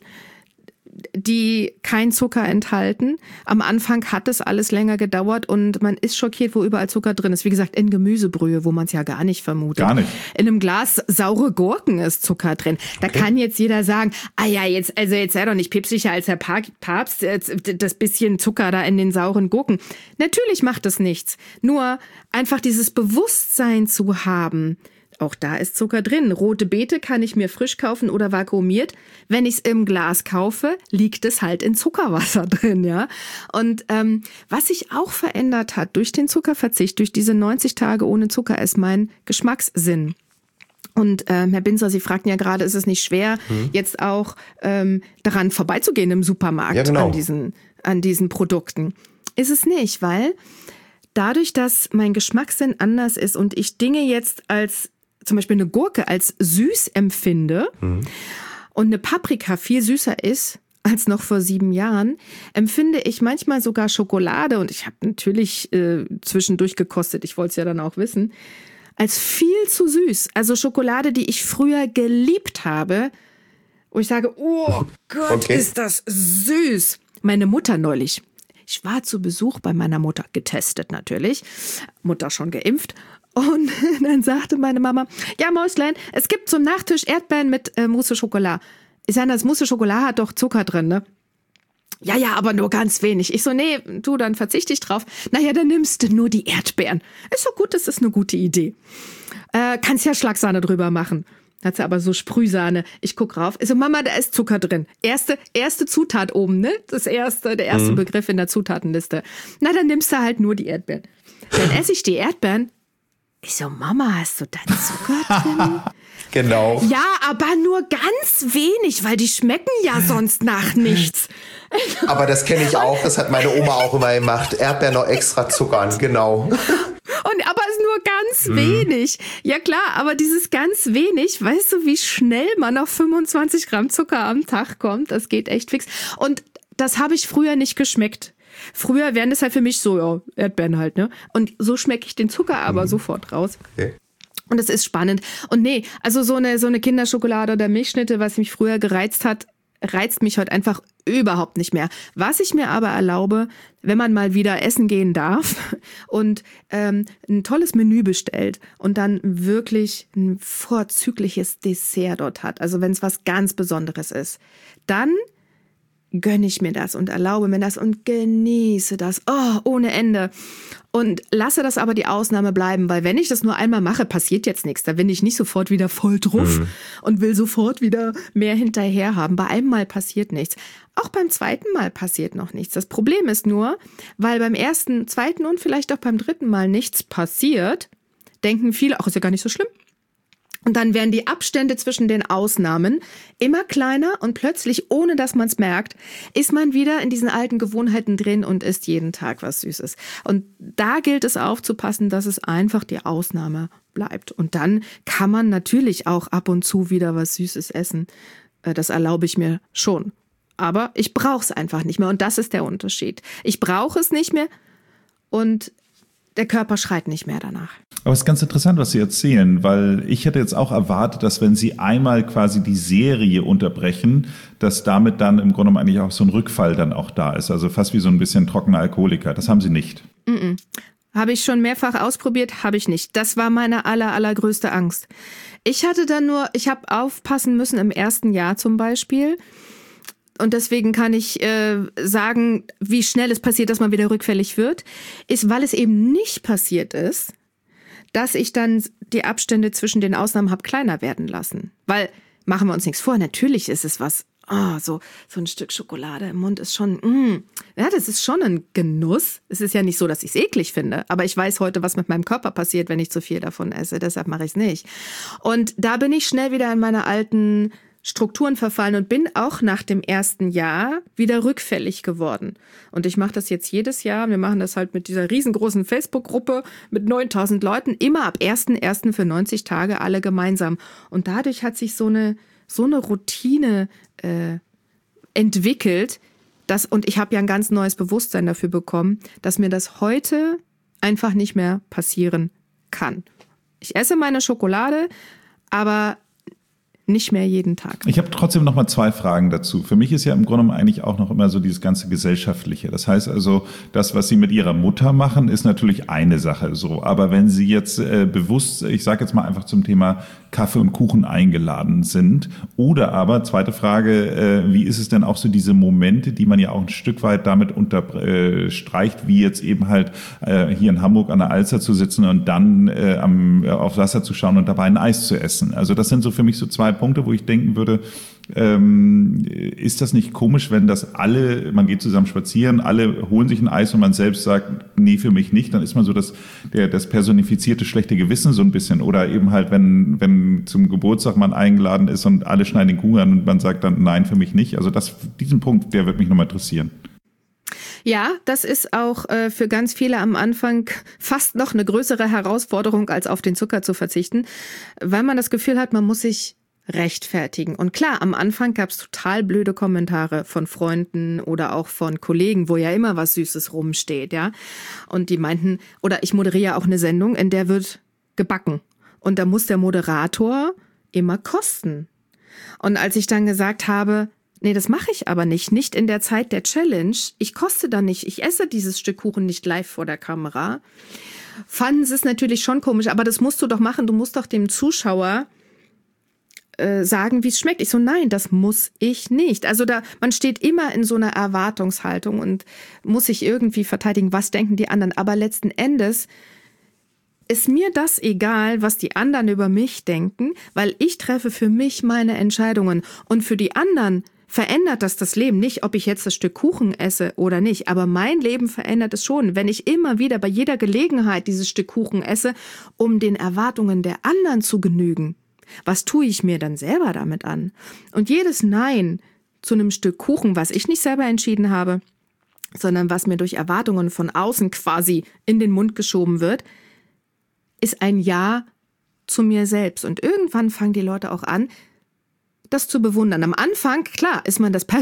die kein Zucker enthalten. Am Anfang hat es alles länger gedauert und man ist schockiert, wo überall Zucker drin ist. Wie gesagt, in Gemüsebrühe, wo man es ja gar nicht vermutet. Gar nicht. In einem Glas saure Gurken ist Zucker drin. Da kann jetzt jeder sagen, jetzt sei doch nicht päpstlicher als Herr Papst, das bisschen Zucker da in den sauren Gurken. Natürlich macht es nichts. Nur einfach dieses Bewusstsein zu haben, auch da ist Zucker drin. Rote Beete kann ich mir frisch kaufen oder vakuumiert. Wenn ich es im Glas kaufe, liegt es halt in Zuckerwasser drin, ja. Und was sich auch verändert hat durch den Zuckerverzicht, durch diese 90 Tage ohne Zucker, ist mein Geschmackssinn. Und Herr Binzer, Sie fragten ja gerade, ist es nicht schwer, jetzt auch daran vorbeizugehen im Supermarkt, ja, genau, an diesen Produkten? Ist es nicht, weil dadurch, dass mein Geschmackssinn anders ist und ich Dinge jetzt als zum Beispiel eine Gurke als süß empfinde und eine Paprika viel süßer ist als noch vor 7 Jahren, empfinde ich manchmal sogar Schokolade, und ich habe natürlich zwischendurch gekostet, ich wollte es ja dann auch wissen, als viel zu süß. Also Schokolade, die ich früher geliebt habe, wo ich sage, oh Gott, ist das süß. Meine Mutter neulich. Ich war zu Besuch bei meiner Mutter, getestet natürlich, Mutter schon geimpft. Und dann sagte meine Mama, ja Mäuslein, es gibt zum Nachtisch Erdbeeren mit Mousse Schokolade. Ich sage, das Mousse Schokolade hat doch Zucker drin, ne? Ja, aber nur ganz wenig. Ich so, nee, du, dann verzichte ich drauf. Naja, dann nimmst du nur die Erdbeeren. Ist doch gut, das ist eine gute Idee. Kannst ja Schlagsahne drüber machen. Hat sie aber so Sprühsahne. Ich guck rauf. Ich so, Mama, da ist Zucker drin. Erste Zutat oben, ne? Der erste Begriff in der Zutatenliste. Na, dann nimmst du halt nur die Erdbeeren. Dann esse ich die Erdbeeren. Ich so, Mama, hast du da Zucker drin? Genau. Ja, aber nur ganz wenig, weil die schmecken ja sonst nach nichts. Aber das kenne ich auch, das hat meine Oma auch immer gemacht. Erdbeeren noch extra zuckern, genau. Aber es ist nur ganz wenig. Ja klar, aber dieses ganz wenig, weißt du, wie schnell man auf 25 Gramm Zucker am Tag kommt? Das geht echt fix. Und das habe ich früher nicht geschmeckt. Früher wären das halt für mich so, ja, Erdbeeren halt, ne? Und so schmecke ich den Zucker aber sofort raus. Okay. Und das ist spannend. Und nee, also so eine Kinderschokolade oder Milchschnitte, was mich früher gereizt hat, reizt mich heute einfach überhaupt nicht mehr. Was ich mir aber erlaube, wenn man mal wieder essen gehen darf und ein tolles Menü bestellt und dann wirklich ein vorzügliches Dessert dort hat, also wenn es was ganz Besonderes ist, dann gönne ich mir das und erlaube mir das und genieße das, ohne Ende. Und lasse das aber die Ausnahme bleiben, weil wenn ich das nur einmal mache, passiert jetzt nichts. Da bin ich nicht sofort wieder voll drauf und will sofort wieder mehr hinterher haben. Bei einem Mal passiert nichts. Auch beim zweiten Mal passiert noch nichts. Das Problem ist nur, weil beim ersten, zweiten und vielleicht auch beim dritten Mal nichts passiert, denken viele, ach, ist ja gar nicht so schlimm. Und dann werden die Abstände zwischen den Ausnahmen immer kleiner und plötzlich, ohne dass man es merkt, ist man wieder in diesen alten Gewohnheiten drin und isst jeden Tag was Süßes. Und da gilt es aufzupassen, dass es einfach die Ausnahme bleibt. Und dann kann man natürlich auch ab und zu wieder was Süßes essen. Das erlaube ich mir schon. Aber ich brauche es einfach nicht mehr. Und das ist der Unterschied. Ich brauche es nicht mehr und der Körper schreit nicht mehr danach. Aber es ist ganz interessant, was Sie erzählen, weil ich hätte jetzt auch erwartet, dass wenn Sie einmal quasi die Serie unterbrechen, dass damit dann im Grunde eigentlich auch so ein Rückfall dann auch da ist. Also fast wie so ein bisschen trockener Alkoholiker. Das haben Sie nicht. Habe ich schon mehrfach ausprobiert, habe ich nicht. Das war meine allergrößte Angst. Ich habe aufpassen müssen im ersten Jahr zum Beispiel. Und deswegen kann ich sagen, wie schnell es passiert, dass man wieder rückfällig wird, ist, weil es eben nicht passiert ist, dass ich dann die Abstände zwischen den Ausnahmen habe kleiner werden lassen. Weil, machen wir uns nichts vor, natürlich ist es was, so ein Stück Schokolade im Mund ist schon, ja, das ist schon ein Genuss. Es ist ja nicht so, dass ich es eklig finde, aber ich weiß heute, was mit meinem Körper passiert, wenn ich zu viel davon esse, deshalb mache ich es nicht. Und da bin ich schnell wieder in meine alten Strukturen verfallen und bin auch nach dem ersten Jahr wieder rückfällig geworden. Und ich mache das jetzt jedes Jahr. Wir machen das halt mit dieser riesengroßen Facebook-Gruppe mit 9000 Leuten, immer ab 1.1. für 90 Tage alle gemeinsam. Und dadurch hat sich so eine Routine entwickelt, und ich habe ja ein ganz neues Bewusstsein dafür bekommen, dass mir das heute einfach nicht mehr passieren kann. Ich esse meine Schokolade, aber nicht mehr jeden Tag. Ich habe trotzdem noch mal 2 Fragen dazu. Für mich ist ja im Grunde genommen eigentlich auch noch immer so dieses ganze Gesellschaftliche. Das heißt also, das, was Sie mit Ihrer Mutter machen, ist natürlich eine Sache so. Aber wenn Sie jetzt bewusst, ich sage jetzt mal einfach zum Thema Kaffee und Kuchen eingeladen sind, oder aber, zweite Frage, wie ist es denn auch so diese Momente, die man ja auch ein Stück weit damit unterstreicht, wie jetzt eben halt hier in Hamburg an der Alster zu sitzen und dann aufs Wasser zu schauen und dabei ein Eis zu essen. Also das sind so für mich so 2 Punkte, wo ich denken würde, ist das nicht komisch, wenn man geht zusammen spazieren, alle holen sich ein Eis und man selbst sagt, nee, für mich nicht, dann ist man so das personifizierte schlechte Gewissen so ein bisschen. Oder eben halt, wenn zum Geburtstag man eingeladen ist und alle schneiden den Kuchen an und man sagt dann, nein, für mich nicht. Also diesen Punkt, der wird mich nochmal interessieren. Ja, das ist auch für ganz viele am Anfang fast noch eine größere Herausforderung, als auf den Zucker zu verzichten, weil man das Gefühl hat, man muss sich rechtfertigen. Und klar, am Anfang gab es total blöde Kommentare von Freunden oder auch von Kollegen, wo ja immer was Süßes rumsteht, ja. Und die meinten, oder ich moderiere ja auch eine Sendung, in der wird gebacken. Und da muss der Moderator immer kosten. Und als ich dann gesagt habe, Nee, das mache ich aber nicht. Nicht in der Zeit der Challenge. Ich koste da nicht. Ich esse dieses Stück Kuchen nicht live vor der Kamera. Fanden sie es natürlich schon komisch, aber das musst du doch machen. Du musst doch dem Zuschauer sagen, wie es schmeckt. Ich so, nein, das muss ich nicht. Also man steht immer in so einer Erwartungshaltung und muss sich irgendwie verteidigen, was denken die anderen. Aber letzten Endes ist mir das egal, was die anderen über mich denken, weil ich treffe für mich meine Entscheidungen. Und für die anderen verändert das Leben nicht, ob ich jetzt das Stück Kuchen esse oder nicht. Aber mein Leben verändert es schon, wenn ich immer wieder bei jeder Gelegenheit dieses Stück Kuchen esse, um den Erwartungen der anderen zu genügen. Was tue ich mir dann selber damit an? Und jedes Nein zu einem Stück Kuchen, was ich nicht selber entschieden habe, sondern was mir durch Erwartungen von außen quasi in den Mund geschoben wird, ist ein Ja zu mir selbst. Und irgendwann fangen die Leute auch an, das zu bewundern. Am Anfang, klar, ist man das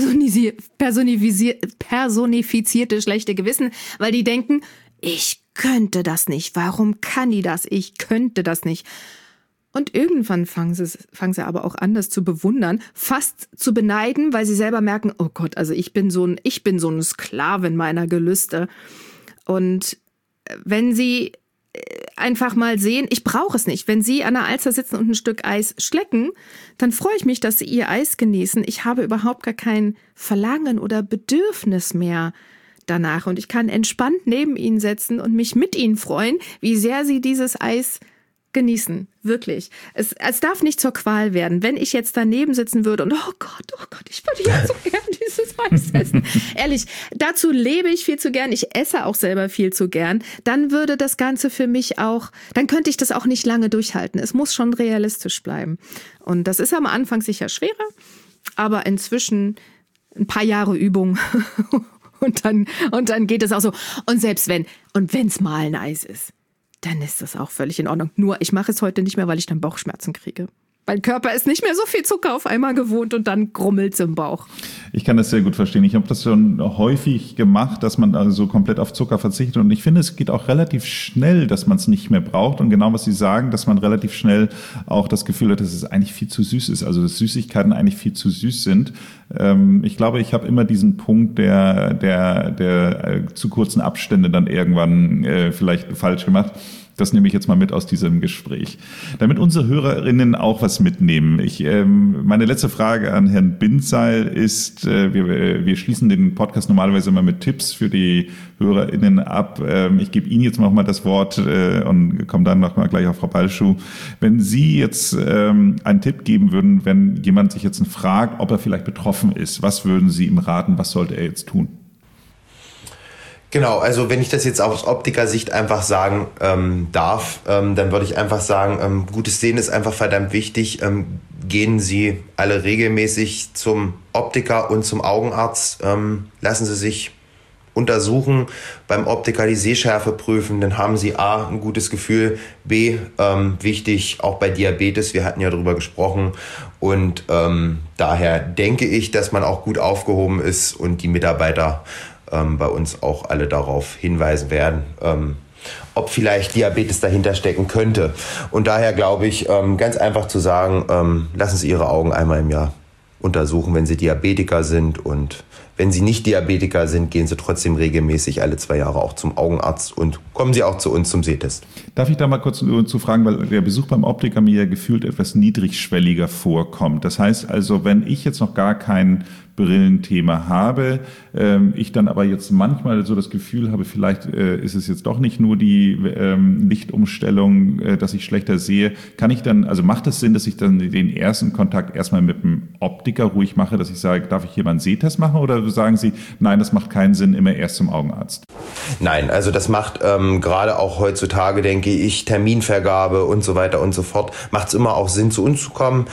personifizierte schlechte Gewissen, weil die denken, ich könnte das nicht. Warum kann die das? Ich könnte das nicht. Und irgendwann fangen sie aber auch an, das zu bewundern, fast zu beneiden, weil sie selber merken, oh Gott, also ich bin so eine Sklavin meiner Gelüste. Und wenn sie einfach mal sehen, ich brauche es nicht. Wenn sie an der Alster sitzen und ein Stück Eis schlecken, dann freue ich mich, dass sie ihr Eis genießen. Ich habe überhaupt gar kein Verlangen oder Bedürfnis mehr danach. Und ich kann entspannt neben ihnen sitzen und mich mit ihnen freuen, wie sehr sie dieses Eis genießen, wirklich. Es darf nicht zur Qual werden. Wenn ich jetzt daneben sitzen würde und oh Gott, ich würde ja so gern dieses Eis essen. Ehrlich, dazu lebe ich viel zu gern. Ich esse auch selber viel zu gern. Dann würde das Ganze für mich auch, dann könnte ich das auch nicht lange durchhalten. Es muss schon realistisch bleiben. Und das ist am Anfang sicher schwerer, aber inzwischen ein paar Jahre Übung und dann geht es auch so. Und selbst wenn es mal ein Eis ist, dann ist das auch völlig in Ordnung. Nur, ich mache es heute nicht mehr, weil ich dann Bauchschmerzen kriege. Mein Körper ist nicht mehr so viel Zucker auf einmal gewohnt und dann grummelt's im Bauch. Ich kann das sehr gut verstehen. Ich habe das schon häufig gemacht, dass man also komplett auf Zucker verzichtet. Und ich finde, es geht auch relativ schnell, dass man es nicht mehr braucht. Und genau, was Sie sagen, dass man relativ schnell auch das Gefühl hat, dass es eigentlich viel zu süß ist. Also, dass Süßigkeiten eigentlich viel zu süß sind. Ich glaube, ich habe immer diesen Punkt der zu kurzen Abstände dann irgendwann vielleicht falsch gemacht. Das nehme ich jetzt mal mit aus diesem Gespräch. Damit unsere HörerInnen auch was mitnehmen. Meine letzte Frage an Herrn Bindseil ist, wir schließen den Podcast normalerweise immer mit Tipps für die HörerInnen ab. Ich gebe Ihnen jetzt noch mal das Wort und komme dann noch mal gleich auf Frau Balschuh. Wenn Sie jetzt einen Tipp geben würden, wenn jemand sich jetzt fragt, ob er vielleicht betroffen ist, was würden Sie ihm raten, was sollte er jetzt tun? Genau, also wenn ich das jetzt aus Optikersicht einfach sagen darf, dann würde ich einfach sagen, gutes Sehen ist einfach verdammt wichtig. Gehen Sie alle regelmäßig zum Optiker und zum Augenarzt. Lassen Sie sich untersuchen, beim Optiker die Sehschärfe prüfen, dann haben Sie A, ein gutes Gefühl, B, wichtig, auch bei Diabetes, wir hatten ja drüber gesprochen und daher denke ich, dass man auch gut aufgehoben ist und die Mitarbeiter bei uns auch alle darauf hinweisen werden, ob vielleicht Diabetes dahinter stecken könnte. Und daher glaube ich, ganz einfach zu sagen, lassen Sie Ihre Augen einmal im Jahr untersuchen, wenn Sie Diabetiker sind. Und wenn Sie nicht Diabetiker sind, gehen Sie trotzdem regelmäßig alle 2 Jahre auch zum Augenarzt und kommen Sie auch zu uns zum Sehtest. Darf ich da mal kurz zu fragen, weil der Besuch beim Optiker mir ja gefühlt etwas niedrigschwelliger vorkommt. Das heißt also, wenn ich jetzt noch gar kein Brillenthema habe, ich dann aber jetzt manchmal so das Gefühl habe, vielleicht ist es jetzt doch nicht nur die Lichtumstellung, dass ich schlechter sehe, kann ich dann, also macht es Sinn, dass ich dann den ersten Kontakt erstmal mit dem Optiker ruhig mache, dass ich sage, darf ich hier mal einen Sehtest machen, oder sagen Sie, nein, das macht keinen Sinn, immer erst zum Augenarzt? Nein, also das macht gerade auch heutzutage, denke ich, Terminvergabe und so weiter und so fort, macht es immer auch Sinn, zu uns zu kommen.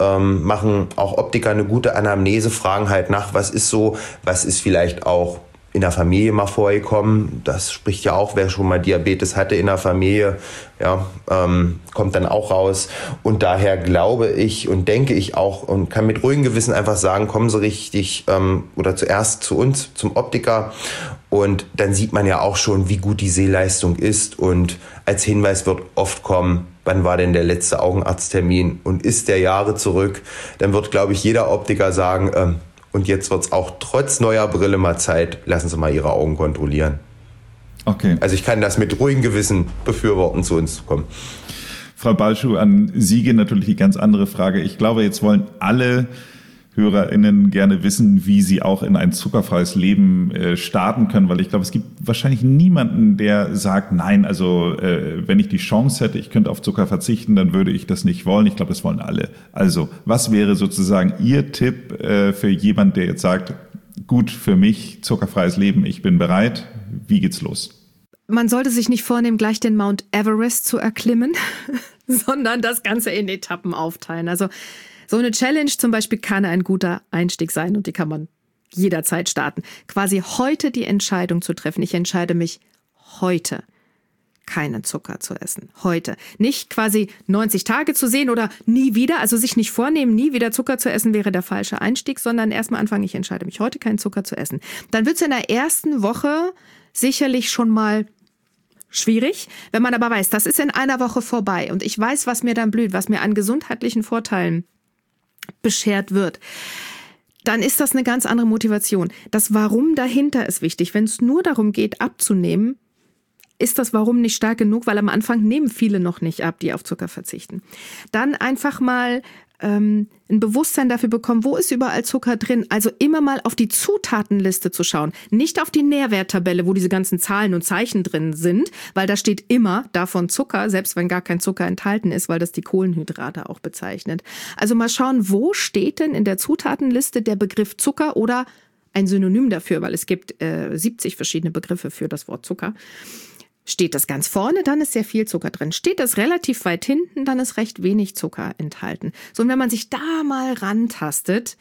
Machen auch Optiker eine gute Anamnese, fragen halt nach, was ist so, was ist vielleicht auch in der Familie mal vorgekommen. Das spricht ja auch, wer schon mal Diabetes hatte in der Familie, ja, kommt dann auch raus. Und daher glaube ich und denke ich auch und kann mit ruhigem Gewissen einfach sagen, kommen Sie richtig oder zuerst zu uns, zum Optiker. Und dann sieht man ja auch schon, wie gut die Sehleistung ist. Und als Hinweis wird oft kommen, wann war denn der letzte Augenarzttermin und ist der Jahre zurück? Dann wird, glaube ich, jeder Optiker sagen, und jetzt wird es auch trotz neuer Brille mal Zeit, lassen Sie mal Ihre Augen kontrollieren. Okay. Also ich kann das mit ruhigem Gewissen befürworten, zu uns zu kommen. Frau Balschuh, an Sie geht natürlich die ganz andere Frage. Ich glaube, jetzt wollen alle HörerInnen gerne wissen, wie sie auch in ein zuckerfreies Leben starten können, weil ich glaube, es gibt wahrscheinlich niemanden, der sagt, nein, also wenn ich die Chance hätte, ich könnte auf Zucker verzichten, dann würde ich das nicht wollen. Ich glaube, das wollen alle. Also, was wäre sozusagen Ihr Tipp für jemanden, der jetzt sagt, gut, für mich, zuckerfreies Leben, ich bin bereit. Wie geht's los? Man sollte sich nicht vornehmen, gleich den Mount Everest zu erklimmen, sondern das Ganze in Etappen aufteilen. Also so eine Challenge zum Beispiel kann ein guter Einstieg sein und die kann man jederzeit starten. Quasi heute die Entscheidung zu treffen. Ich entscheide mich heute, keinen Zucker zu essen. Heute. Nicht quasi 90 Tage zu sehen oder nie wieder, also sich nicht vornehmen, nie wieder Zucker zu essen wäre der falsche Einstieg, sondern erstmal anfangen, ich entscheide mich heute, keinen Zucker zu essen. Dann wird es in der ersten Woche sicherlich schon mal schwierig, wenn man aber weiß, das ist in einer Woche vorbei und ich weiß, was mir dann blüht, was mir an gesundheitlichen Vorteilen beschert wird, dann ist das eine ganz andere Motivation. Das Warum dahinter ist wichtig. Wenn es nur darum geht, abzunehmen, ist das Warum nicht stark genug, weil am Anfang nehmen viele noch nicht ab, die auf Zucker verzichten. Dann einfach mal ein Bewusstsein dafür bekommen, wo ist überall Zucker drin. Also immer mal auf die Zutatenliste zu schauen. Nicht auf die Nährwerttabelle, wo diese ganzen Zahlen und Zeichen drin sind, weil da steht immer davon Zucker, selbst wenn gar kein Zucker enthalten ist, weil das die Kohlenhydrate auch bezeichnet. Also mal schauen, wo steht denn in der Zutatenliste der Begriff Zucker oder ein Synonym dafür, weil es gibt 70 verschiedene Begriffe für das Wort Zucker. Steht das ganz vorne, dann ist sehr viel Zucker drin. Steht das relativ weit hinten, dann ist recht wenig Zucker enthalten. So, und wenn man sich da mal rantastet,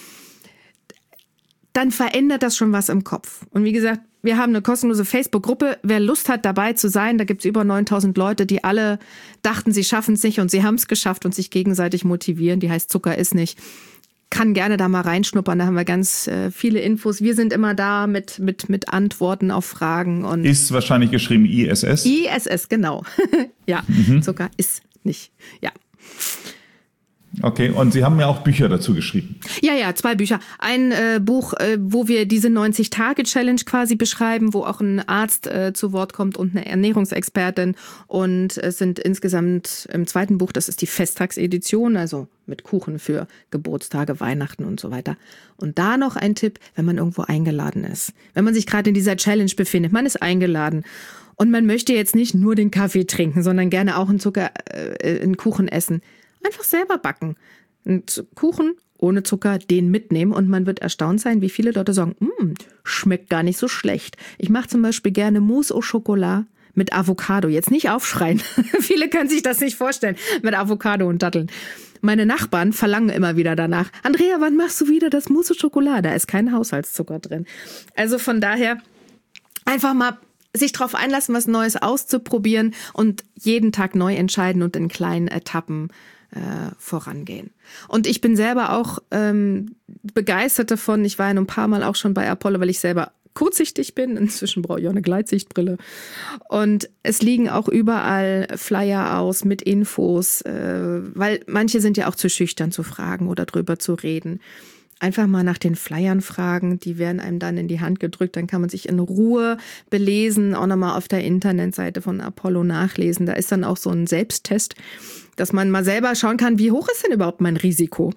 dann verändert das schon was im Kopf. Und wie gesagt, wir haben eine kostenlose Facebook-Gruppe. Wer Lust hat, dabei zu sein, da gibt es über 9000 Leute, die alle dachten, sie schaffen es nicht und sie haben es geschafft und sich gegenseitig motivieren. Die heißt Zucker ist nicht. Kann gerne da mal reinschnuppern, da haben wir ganz viele Infos. Wir sind immer da mit Antworten auf Fragen. Und ist wahrscheinlich geschrieben ISS? ISS, genau. Ja, Zucker ist nicht, ja. Okay, und Sie haben ja auch Bücher dazu geschrieben. Ja, 2 Bücher. Ein Buch, wo wir diese 90-Tage-Challenge quasi beschreiben, wo auch ein Arzt zu Wort kommt und eine Ernährungsexpertin. Und es sind insgesamt im zweiten Buch, das ist die Festtagsedition, also mit Kuchen für Geburtstage, Weihnachten und so weiter. Und da noch ein Tipp, wenn man irgendwo eingeladen ist. Wenn man sich gerade in dieser Challenge befindet, man ist eingeladen. Und man möchte jetzt nicht nur den Kaffee trinken, sondern gerne auch einen Kuchen essen. Einfach selber backen. Einen Kuchen ohne Zucker, den mitnehmen und man wird erstaunt sein, wie viele Leute sagen, schmeckt gar nicht so schlecht. Ich mache zum Beispiel gerne Mousse au Chocolat mit Avocado. Jetzt nicht aufschreien. Viele können sich das nicht vorstellen mit Avocado und Datteln. Meine Nachbarn verlangen immer wieder danach. Andrea, wann machst du wieder das Mousse au Chocolat? Da ist kein Haushaltszucker drin. Also von daher einfach mal sich darauf einlassen, was Neues auszuprobieren und jeden Tag neu entscheiden und in kleinen Etappen vorangehen. Und ich bin selber auch begeistert davon. Ich war ja ein paar Mal auch schon bei Apollo, weil ich selber kurzsichtig bin. Inzwischen brauche ich auch eine Gleitsichtbrille. Und es liegen auch überall Flyer aus mit Infos, weil manche sind ja auch zu schüchtern zu fragen oder drüber zu reden. Einfach mal nach den Flyern fragen, die werden einem dann in die Hand gedrückt, dann kann man sich in Ruhe belesen, auch nochmal auf der Internetseite von Apollo nachlesen. Da ist dann auch so ein Selbsttest, dass man mal selber schauen kann, wie hoch ist denn überhaupt mein Risiko?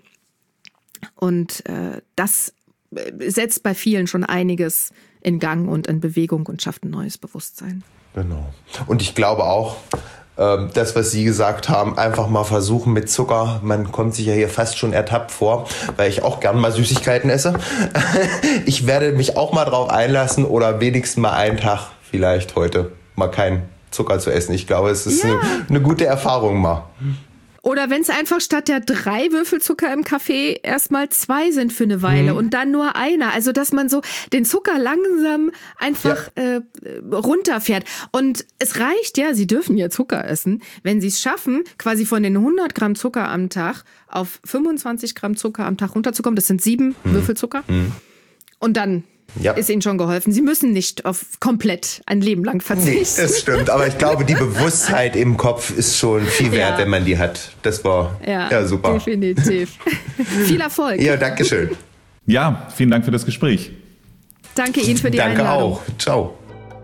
Und das setzt bei vielen schon einiges in Gang und in Bewegung und schafft ein neues Bewusstsein. Genau. Und ich glaube auch, das, was Sie gesagt haben, einfach mal versuchen mit Zucker. Man kommt sich ja hier fast schon ertappt vor, weil ich auch gern mal Süßigkeiten esse. Ich werde mich auch mal drauf einlassen oder wenigstens mal einen Tag vielleicht heute mal keinen Zucker zu essen. Ich glaube, es ist eine gute Erfahrung mal. Oder wenn es einfach statt der 3 Würfel Zucker im Kaffee erstmal 2 sind für eine Weile und dann nur einer. Also, dass man so den Zucker langsam einfach runterfährt. Und es reicht ja, Sie dürfen ja Zucker essen, wenn Sie es schaffen, quasi von den 100 Gramm Zucker am Tag auf 25 Gramm Zucker am Tag runterzukommen. Das sind 7 Würfel Zucker. Und dann ist Ihnen schon geholfen. Sie müssen nicht auf komplett ein Leben lang verzichten. Nee, das stimmt. Aber ich glaube, die Bewusstheit im Kopf ist schon viel wert, wenn man die hat. Das war super. Definitiv. Viel Erfolg. Ja, danke schön. Ja, vielen Dank für das Gespräch. Danke Ihnen für die Einladung. Danke auch. Ciao.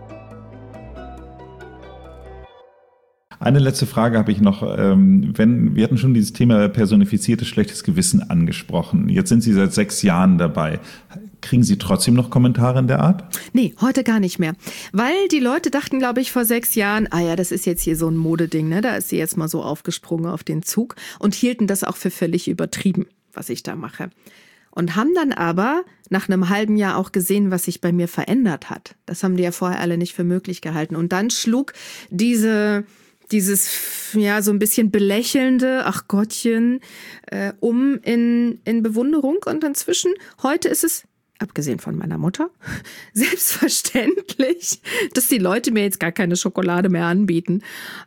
Eine letzte Frage habe ich noch. Wir hatten schon dieses Thema personifiziertes schlechtes Gewissen angesprochen. Jetzt sind Sie seit 6 Jahren dabei. Kriegen Sie trotzdem noch Kommentare in der Art? Nee, heute gar nicht mehr. Weil die Leute dachten, glaube ich, vor 6 Jahren, das ist jetzt hier so ein Modeding, ne? Da ist sie jetzt mal so aufgesprungen auf den Zug und hielten das auch für völlig übertrieben, was ich da mache. Und haben dann aber nach einem halben Jahr auch gesehen, was sich bei mir verändert hat. Das haben die ja vorher alle nicht für möglich gehalten. Und dann schlug dieses so ein bisschen belächelnde, ach Gottchen, in Bewunderung. Und inzwischen, heute ist es, abgesehen von meiner Mutter, selbstverständlich, dass die Leute mir jetzt gar keine Schokolade mehr anbieten.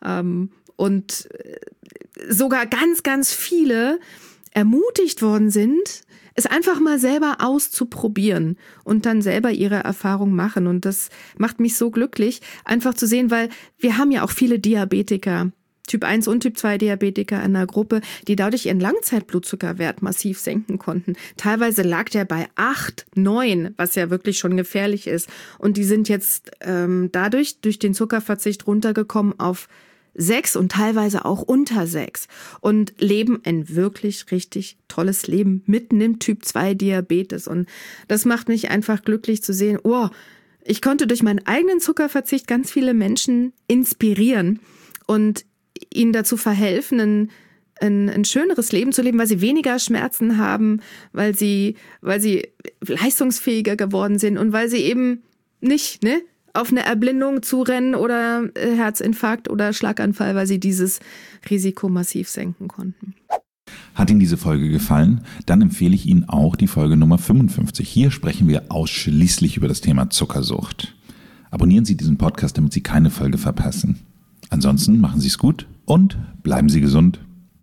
Und sogar ganz, ganz viele ermutigt worden sind, es einfach mal selber auszuprobieren und dann selber ihre Erfahrung machen. Und das macht mich so glücklich, einfach zu sehen, weil wir haben ja auch viele Diabetiker, Typ 1 und Typ 2 Diabetiker in der Gruppe, die dadurch ihren Langzeitblutzuckerwert massiv senken konnten. Teilweise lag der bei 8, 9, was ja wirklich schon gefährlich ist. Und die sind jetzt durch den Zuckerverzicht runtergekommen auf 6 und teilweise auch unter 6 und leben ein wirklich richtig tolles Leben mitten im Typ 2 Diabetes. Und das macht mich einfach glücklich zu sehen, ich konnte durch meinen eigenen Zuckerverzicht ganz viele Menschen inspirieren und ihnen dazu verhelfen, ein schöneres Leben zu leben, weil sie weniger Schmerzen haben, weil sie leistungsfähiger geworden sind und weil sie eben nicht, auf eine Erblindung zurennen oder Herzinfarkt oder Schlaganfall, weil sie dieses Risiko massiv senken konnten. Hat Ihnen diese Folge gefallen? Dann empfehle ich Ihnen auch die Folge Nummer 55. Hier sprechen wir ausschließlich über das Thema Zuckersucht. Abonnieren Sie diesen Podcast, damit Sie keine Folge verpassen. Ansonsten machen Sie es gut und bleiben Sie gesund.